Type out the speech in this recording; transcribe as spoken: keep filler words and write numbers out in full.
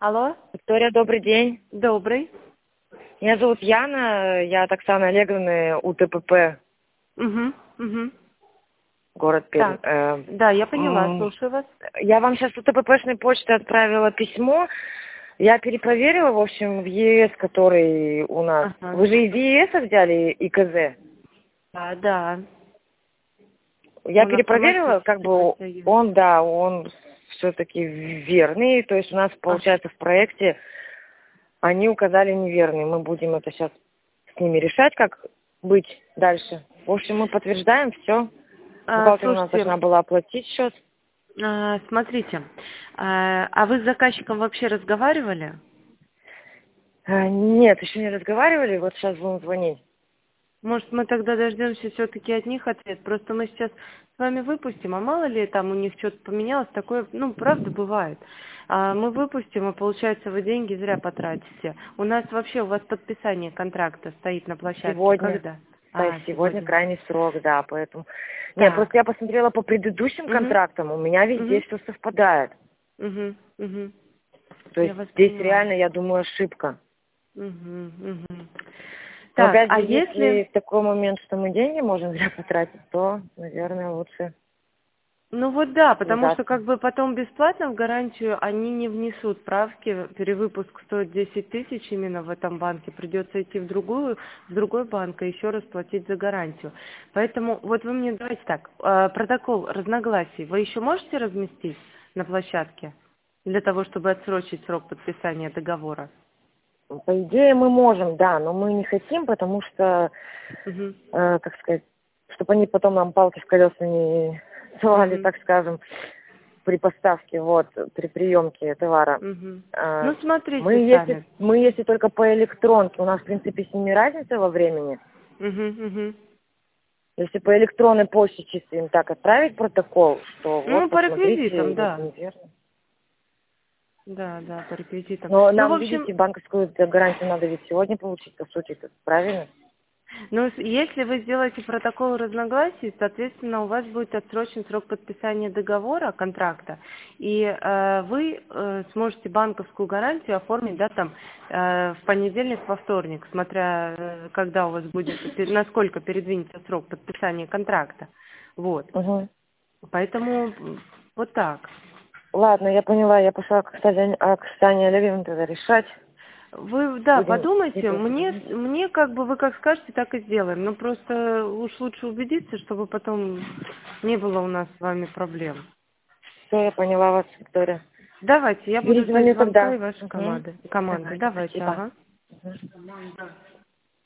Алло, Виктория, добрый день. добрый. Меня зовут Яна, я от Оксаны Олеговны, УТПП, Угу, угу. город Пермь. Так, Э, да, я поняла, м, слушаю вас. Я вам сейчас с УТППшной почты отправила письмо. Я перепроверила, в общем, в ЕС, который у нас. Ага. Вы же из ЕС взяли ИКЗ? Да, да. Я Он перепроверила, как автоматически бы подтягивает. он, да, он все-таки верный. То есть у нас, А, получается, в проекте они указали неверный. Мы будем это сейчас с ними решать, как быть дальше. В общем, мы подтверждаем все. а, Бухгалтер у нас слушайте, должна была оплатить счет. а, смотрите, а, а вы с заказчиком вообще разговаривали? А, Нет, еще не разговаривали, вот сейчас будем звонить. Может, мы тогда дождемся все-таки от них ответ? Просто мы сейчас с вами выпустим, а мало ли там у них что-то поменялось, такое, ну, правда, бывает. А мы выпустим, и получается, вы деньги зря потратите. У нас вообще, у вас подписание контракта стоит на площадке. Сегодня. Когда? То есть А, сегодня сегодня. крайний срок, да, поэтому... Нет, просто Так. я посмотрела по предыдущим Угу. контрактам, у меня везде Угу. все совпадает. Угу. Угу. То Я есть вас здесь поняла. реально, я думаю, ошибка. Угу. Угу. Но Так, опять а же, если... если в такой момент, что мы деньги можем зря потратить, то, наверное, лучше Ну вот да, потому что связаться. как бы потом бесплатно в гарантию они не внесут правки. Перевыпуск стоит десять тысяч именно в этом банке. Придется идти в другую, в другой банк и еще раз платить за гарантию. Поэтому вот вы мне давайте так, э, протокол разногласий вы еще можете разместить на площадке для того, чтобы отсрочить срок подписания договора? По идее, мы можем, да, но мы не хотим, потому что, Угу. э, как сказать, чтобы они потом нам палки в колеса не совали, Угу. так скажем, при поставке, вот, при приемке товара. Угу. Э, Ну смотрите мы если, сами. мы если только по электронке, у нас, в принципе, с ними разница во времени. Угу. Угу. Если по электронной почте чисто им так отправить протокол, что вот, Ну по посмотрите, реквизитам, это да. неверно. Да, да, по реквизитам. Но Ну, в нам, общем, видите, банковскую гарантию надо ведь сегодня получить, по сути, это правильно? ну, с- если вы сделаете протокол разногласий, соответственно, у вас будет отсрочен срок подписания договора, контракта, и э, вы э, сможете банковскую гарантию оформить, да, там, э, в понедельник, во вторник, смотря, э, когда у вас будет, пе- насколько передвинется срок подписания контракта. Вот. Угу. Поэтому м, вот так. Ладно, я поняла, я пошла к Оксане, а, к Оксане Олеговне тогда решать. Вы, да, Будем подумайте, действовать. мне, мне как бы вы как скажете, так и сделаем. Но просто уж лучше убедиться, чтобы потом не было у нас с вами проблем. Все, я поняла вас, Виктория. Давайте, я буду ждать Перезвоню звонка тогда. и вашей Угу. команды. Команды, Давайте, давайте, спасибо. ага. Мгм.